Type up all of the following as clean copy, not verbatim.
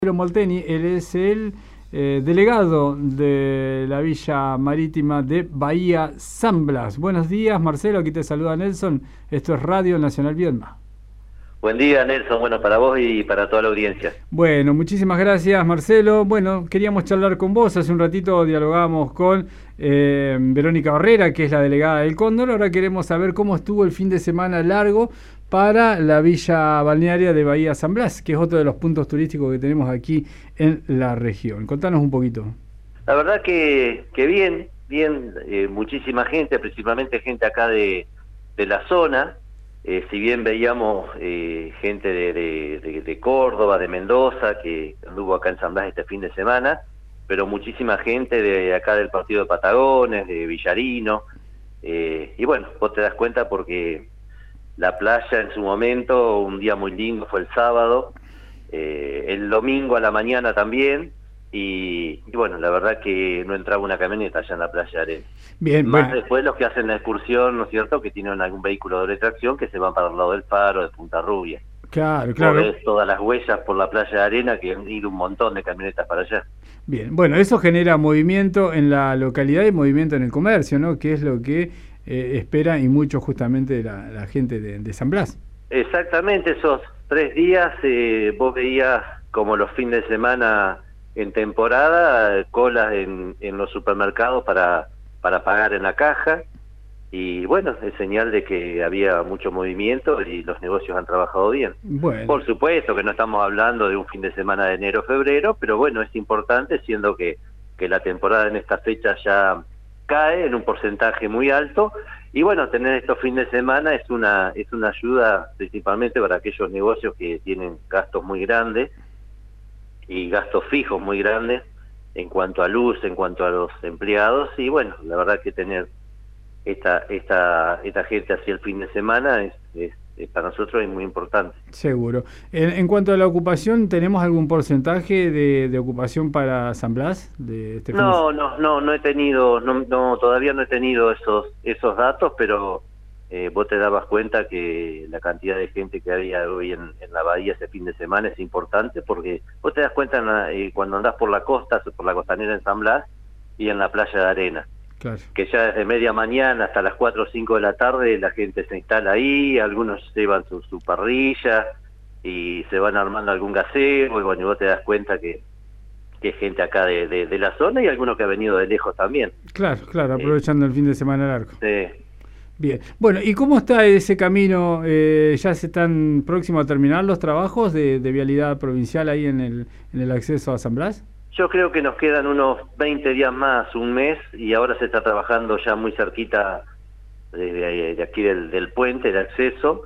Molteni, él es el delegado de la Villa Marítima de Bahía San Blas. Buenos días, Marcelo, aquí te saluda Nelson. Esto es Radio Nacional Viedma. Buen día, Nelson. Bueno, para vos y para toda la audiencia. Bueno, muchísimas gracias, Marcelo. Bueno, queríamos charlar con vos. Hace un ratito dialogamos con Verónica Barrera, que es la delegada del Cóndor. Ahora queremos saber cómo estuvo el fin de semana largo para la Villa Balnearia de Bahía San Blas, que es otro de los puntos turísticos que tenemos aquí en la región. Contanos un poquito. La verdad que bien, muchísima gente, principalmente gente acá de la zona. Si bien veíamos gente de Córdoba, de Mendoza, que anduvo acá en San Blas este fin de semana, pero muchísima gente de acá del partido de Patagones, de Villarino, y bueno, vos te das cuenta porque la playa en su momento, un día muy lindo fue el sábado, el domingo a la mañana también, y bueno, la verdad que no entraba una camioneta allá en la playa de arena. Bien, Más bueno. después los que hacen la excursión, ¿no es cierto?, que tienen algún vehículo de doble tracción que se van para el lado del Faro, de Punta Rubia. Claro, Vos claro. ves todas las huellas por la playa de arena, que han ido un montón de camionetas para allá. Bien, bueno, eso genera movimiento en la localidad y movimiento en el comercio, ¿no? Que es lo que espera y mucho justamente la gente de San Blas. Exactamente, esos 3 días vos veías como los fines de semana en temporada, colas en los supermercados para pagar en la caja, y bueno, es señal de que había mucho movimiento y los negocios han trabajado bien. Bueno. Por supuesto que no estamos hablando de un fin de semana de enero-febrero, pero bueno, es importante, siendo que la temporada en esta fecha ya cae en un porcentaje muy alto, y bueno, tener estos fines de semana es una ayuda principalmente para aquellos negocios que tienen gastos muy grandes y gastos fijos muy grandes en cuanto a luz, en cuanto a los empleados, y bueno, la verdad que tener esta gente hacia el fin de semana es para nosotros es muy importante. Seguro. En cuanto a la ocupación, ¿tenemos algún porcentaje de ocupación para San Blas de este fin de semana? No he tenido, todavía no he tenido esos datos, pero vos te dabas cuenta que la cantidad de gente que había hoy en la bahía ese fin de semana es importante, porque vos te das cuenta cuando andás por la costa, por la costanera en San Blas y en la playa de arena. Claro. Que ya desde media mañana hasta las 4 o 5 de la tarde la gente se instala ahí, algunos llevan su parrilla y se van armando algún gaseo, y bueno, y vos te das cuenta que hay gente acá de la zona y algunos que ha venido de lejos también. Claro, aprovechando el fin de semana largo. Sí. Bien. Bueno, ¿y cómo está ese camino? ¿Ya se están próximos a terminar los trabajos de vialidad provincial ahí en el acceso a San Blas? Yo creo que nos quedan unos 20 días más, un mes, y ahora se está trabajando ya muy cerquita de aquí del puente, de acceso.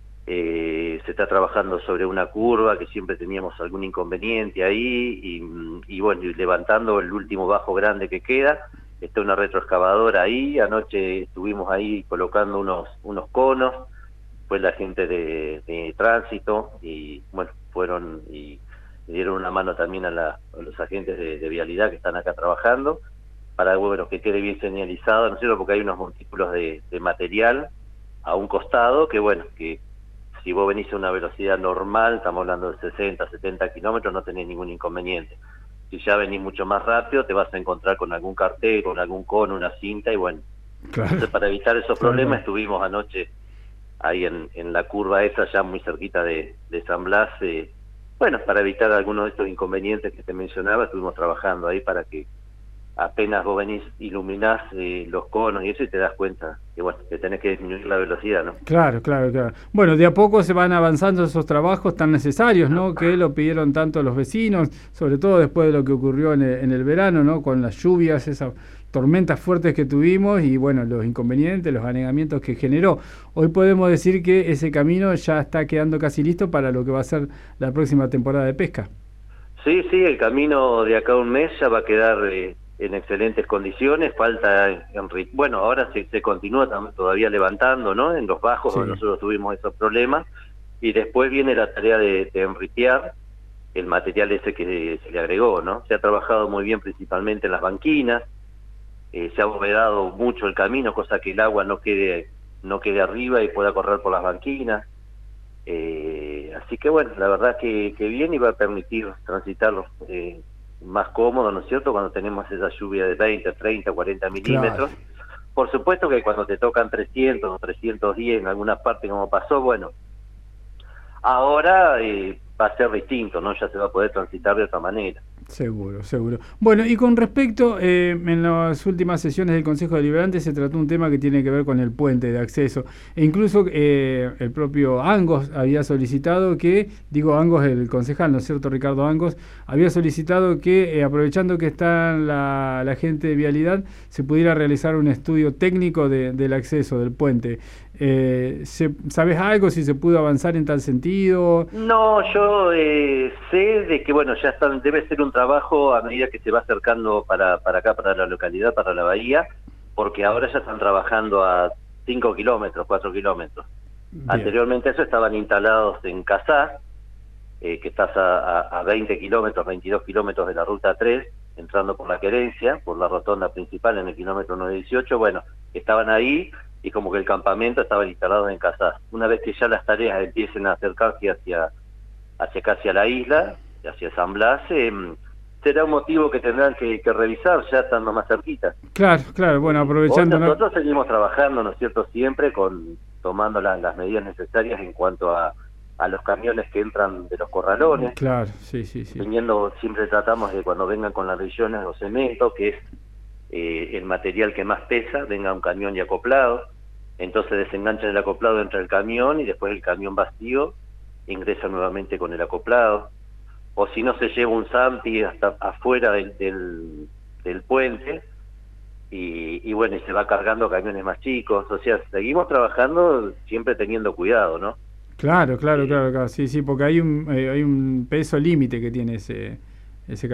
Se está trabajando sobre una curva que siempre teníamos algún inconveniente ahí, y bueno, y levantando el último bajo grande que queda. Está una retroexcavadora ahí, anoche estuvimos ahí colocando unos conos, fue la gente de tránsito, y bueno, fueron y dieron una mano también a los agentes de vialidad que están acá trabajando, para bueno, que quede bien señalizado, ¿no es cierto?, porque hay unos montículos de material a un costado, que bueno, que si vos venís a una velocidad normal, estamos hablando de 60, 70 kilómetros, no tenés ningún inconveniente. Si ya venís mucho más rápido, te vas a encontrar con algún cartel, con algún cono, una cinta, y bueno. Claro. Entonces, para evitar esos problemas, estuvimos anoche ahí en la curva esa, ya muy cerquita de San Blas, bueno, para evitar algunos de estos inconvenientes que te mencionaba, estuvimos trabajando ahí para que apenas vos venís, iluminás los conos y eso, y te das cuenta que bueno, que tenés que disminuir la velocidad, ¿no? Claro. Bueno, de a poco se van avanzando esos trabajos tan necesarios, ¿no? Que lo pidieron tanto los vecinos, sobre todo después de lo que ocurrió en el verano, ¿no? Con las lluvias, esas tormentas fuertes que tuvimos y bueno, los inconvenientes, los anegamientos que generó. Hoy podemos decir que ese camino ya está quedando casi listo para lo que va a ser la próxima temporada de pesca. Sí, el camino de acá a un mes ya va a quedar en excelentes condiciones. Falta, bueno, ahora se continúa todavía levantando, ¿no?, en los bajos, sí, donde nosotros tuvimos esos problemas, y después viene la tarea de enriquear el material ese que se le agregó, ¿no? Se ha trabajado muy bien principalmente en las banquinas, se ha abovedado mucho el camino, cosa que el agua no quede arriba y pueda correr por las banquinas. Así que bueno, la verdad que bien, y va a permitir transitar más cómodo, ¿no es cierto?, cuando tenemos esa lluvia de 20, 30, 40 milímetros. Claro. Por supuesto que cuando te tocan 300 o 310 en alguna parte como pasó, bueno, ahora va a ser distinto, ¿no? Ya se va a poder transitar de otra manera. Seguro, seguro. Bueno, y con respecto, en las últimas sesiones del Consejo Deliberante se trató un tema que tiene que ver con el puente de acceso. E incluso el propio Angos había solicitado que, digo Angos, el concejal, ¿no es cierto?, Ricardo Angos, había solicitado que, aprovechando que está la gente de Vialidad, se pudiera realizar un estudio técnico del acceso del puente. ¿Sabes algo, si se pudo avanzar en tal sentido? No, yo sé de que, bueno, ya debe ser un trabajo a medida que se va acercando para acá, para la localidad, para la bahía, porque ahora ya están trabajando a 5 kilómetros, 4 kilómetros. Bien. Anteriormente eso estaban instalados en Casá, que estás a 20 kilómetros, 22 kilómetros de la ruta 3, entrando por la Querencia, por la rotonda principal en el kilómetro 918, bueno, estaban ahí, y como que el campamento estaba instalado en Casá. Una vez que ya las tareas empiecen a acercarse hacia casi a la isla, hacia San Blas, será un motivo que tendrán que revisar ya estando más cerquita. Claro, claro, bueno, aprovechando... Nosotros seguimos trabajando, ¿no es cierto?, siempre tomando las medidas necesarias en cuanto a los camiones que entran de los corralones. Claro, sí, sí, sí. Siempre tratamos de, cuando vengan con las revisiones o cemento, que es el material que más pesa, venga un camión y acoplado, entonces desenganchan el acoplado, entra el camión y después el camión vacío ingresa nuevamente con el acoplado, o si no se lleva un Zampi hasta afuera del puente y bueno, y se va cargando camiones más chicos. O sea, seguimos trabajando siempre teniendo cuidado, ¿no? Claro, claro, sí, sí, porque hay un peso límite que tiene ese sí,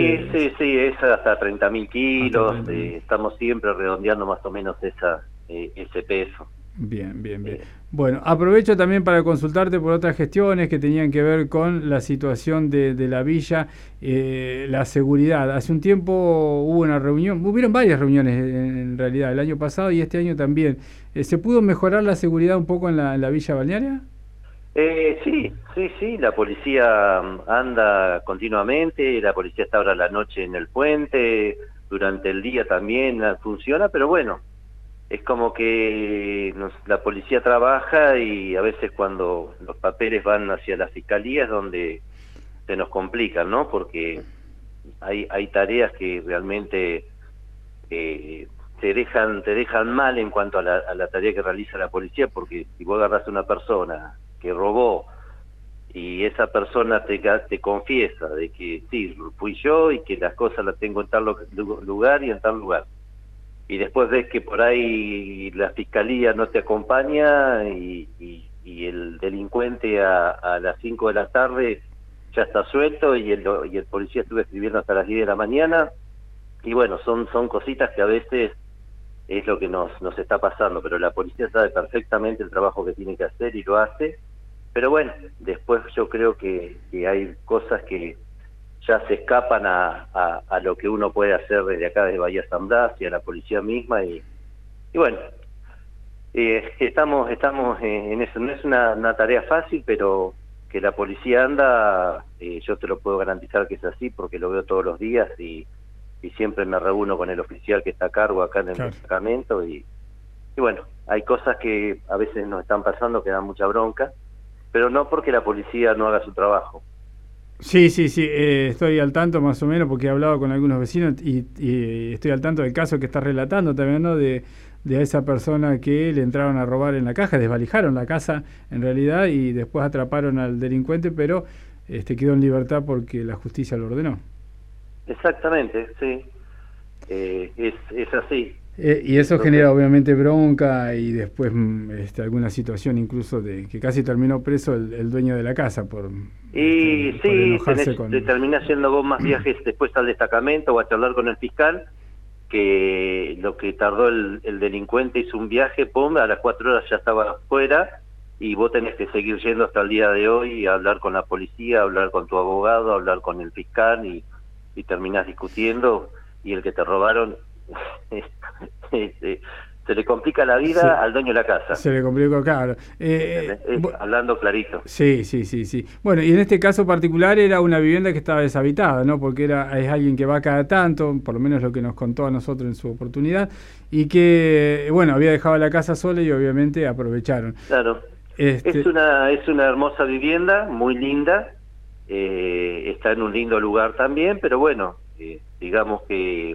es hasta 30.000 kilos, 30.000. Estamos siempre redondeando más o menos ese peso. Bien. Bueno, aprovecho también para consultarte por otras gestiones que tenían que ver con la situación de la villa, la seguridad. Hace un tiempo hubieron varias reuniones en realidad, el año pasado y este año también. ¿Se pudo mejorar la seguridad un poco en la villa balnearia? Sí, la policía anda continuamente, la policía está ahora a la noche en el puente, durante el día también funciona, pero bueno, es como que la policía trabaja y a veces cuando los papeles van hacia la fiscalía es donde se nos complican, ¿no? Porque hay tareas que realmente te dejan mal en cuanto a la tarea que realiza la policía, porque si vos agarras a una persona que robó y esa persona te confiesa de que sí, fui yo y que las cosas las tengo en tal lugar y en tal lugar, y después ves que por ahí la fiscalía no te acompaña y el delincuente a las 5 de la tarde ya está suelto y el policía estuvo escribiendo hasta las 10 de la mañana, y bueno, son cositas que a veces es lo que nos está pasando, pero la policía sabe perfectamente el trabajo que tiene que hacer y lo hace. Pero bueno, después yo creo que hay cosas que ya se escapan a lo que uno puede hacer desde acá, desde Bahía San Blas, y a la policía misma, y bueno, estamos en eso. No es una tarea fácil, pero que la policía anda, yo te lo puedo garantizar que es así, porque lo veo todos los días y siempre me reúno con el oficial que está a cargo acá en el destacamento, y bueno, hay cosas que a veces nos están pasando que dan mucha bronca, pero no porque la policía no haga su trabajo. Sí, estoy al tanto más o menos porque he hablado con algunos vecinos y estoy al tanto del caso que estás relatando también, ¿no? De esa persona que le entraron a robar en la caja, desvalijaron la casa en realidad y después atraparon al delincuente, pero quedó en libertad porque la justicia lo ordenó. Exactamente, sí, es así. Y eso genera obviamente bronca y después alguna situación incluso de que casi terminó preso el dueño de la casa por enojarse terminás haciendo vos más viajes después al destacamento o a charlar con el fiscal, que lo que tardó el delincuente hizo un viaje, pum, a las 4 horas ya estaba afuera, y vos tenés que seguir yendo hasta el día de hoy y hablar con la policía, hablar con tu abogado, hablar con el fiscal, y terminás discutiendo, y el que te robaron se se le complica la vida al dueño de la casa. Se le complicó, claro. Hablando clarito. Sí. Bueno, y en este caso particular era una vivienda que estaba deshabitada, ¿no? Porque es alguien que va cada tanto, por lo menos lo que nos contó a nosotros en su oportunidad, y que, bueno, había dejado la casa sola y obviamente aprovecharon. Claro. Es una hermosa vivienda, muy linda, está en un lindo lugar también, pero bueno, digamos que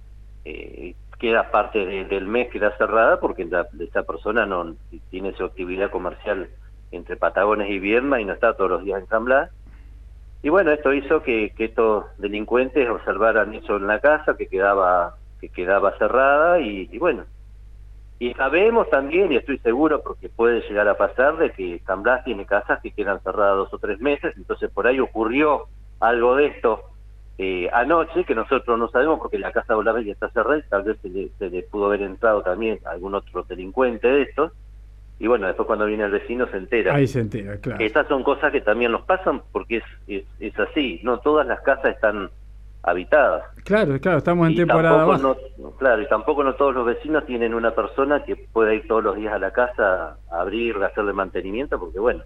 queda parte del mes, queda cerrada porque esta persona no tiene su actividad comercial entre Patagones y Viedma y no está todos los días en San Blas. Y bueno, esto hizo que estos delincuentes observaran eso en la casa, que quedaba cerrada y bueno. Y sabemos también, y estoy seguro porque puede llegar a pasar, de que San Blas tiene casas que quedan cerradas 2 o 3 meses, entonces por ahí ocurrió algo de esto anoche, que nosotros no sabemos porque la casa volaba y está cerrada, y tal vez se le pudo haber entrado también algún otro delincuente de estos, y bueno, después cuando viene el vecino se entera. Ahí se entera, claro. Estas son cosas que también nos pasan porque es así, no todas las casas están habitadas. Claro, estamos en temporada baja. Claro, y tampoco no todos los vecinos tienen una persona que pueda ir todos los días a la casa a abrir, a hacerle mantenimiento, porque bueno,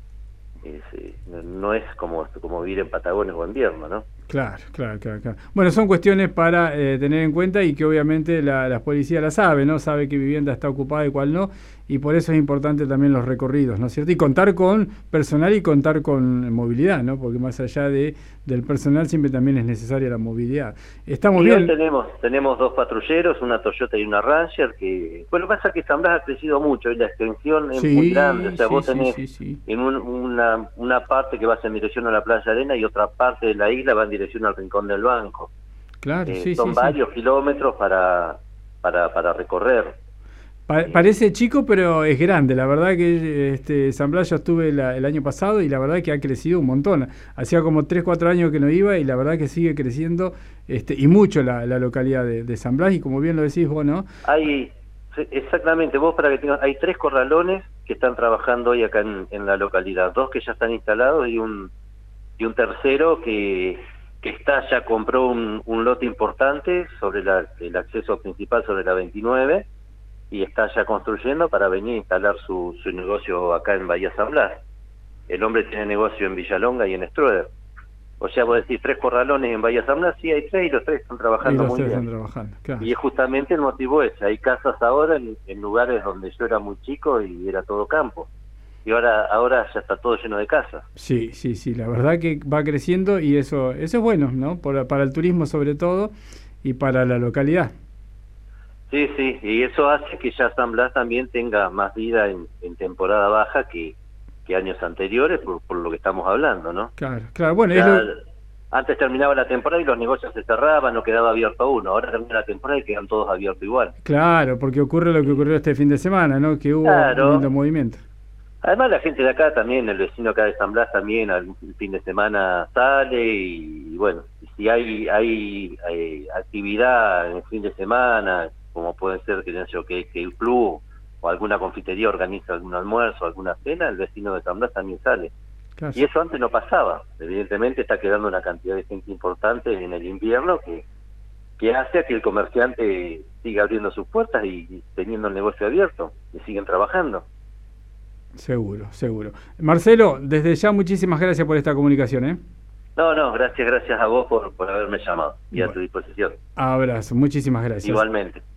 no es como vivir en Patagones o en Viedma, ¿no? Claro. Bueno, son cuestiones para tener en cuenta y que obviamente la policía la sabe, ¿no? Sabe qué vivienda está ocupada y cuál no, y por eso es importante también los recorridos, ¿no es cierto? Y contar con personal y contar con movilidad, ¿no? Porque más allá del personal siempre también es necesaria la movilidad. Estamos bien. Tenemos 2 patrulleros, una Toyota y una Ranger, que... Bueno, pasa que San Blas ha crecido mucho y la extensión es muy grande, o sea, vos tenés en una parte que vas en dirección a la Playa Arena y otra parte de la isla va en dirección al Rincón del Banco. Claro, son varios kilómetros para recorrer. Parece chico, pero es grande. La verdad que San Blas yo estuve el año pasado y la verdad que ha crecido un montón. Hacía como 3-4 años que no iba y la verdad que sigue creciendo y mucho la localidad de San Blas, y como bien lo decís vos, ¿no? Exactamente, vos para que tengas, hay 3 corralones que están trabajando hoy acá en la localidad, 2 que ya están instalados y un tercero que ya compró un lote importante sobre el acceso principal sobre la 29 y está ya construyendo para venir a instalar su negocio acá en Bahía San Blas. El hombre tiene negocio en Villalonga y en Strueder. O sea, vos decís 3 corralones en Bahía San Blas, sí hay 3 y los 3 están trabajando muy bien. Claro. Y es justamente el motivo ese, hay casas ahora en lugares donde yo era muy chico y era todo campo. Y ahora ya está todo lleno de casas. Sí, la verdad que va creciendo y eso es bueno, ¿no? Para el turismo sobre todo y para la localidad. Sí, y eso hace que ya San Blas también tenga más vida en temporada baja que años anteriores, por lo que estamos hablando, ¿no? Claro, bueno, antes terminaba la temporada y los negocios se cerraban, no quedaba abierto uno, ahora termina la temporada y quedan todos abiertos igual. Claro, porque ocurre lo que ocurrió este fin de semana, ¿no? Que hubo un lindo movimiento. Además la gente de acá también, el vecino acá de San Blas también, el fin de semana sale y bueno, si hay actividad en el fin de semana, como puede ser que el club o alguna confitería organiza algún almuerzo, alguna cena, el vecino de San Blas también sale. Claro. Y eso antes no pasaba. Evidentemente está quedando una cantidad de gente importante en el invierno que hace a que el comerciante siga abriendo sus puertas y teniendo el negocio abierto y siguen trabajando. Seguro. Marcelo, desde ya muchísimas gracias por esta comunicación, ¿eh? No, gracias a vos por haberme llamado y a tu disposición. Abrazo, muchísimas gracias. Igualmente.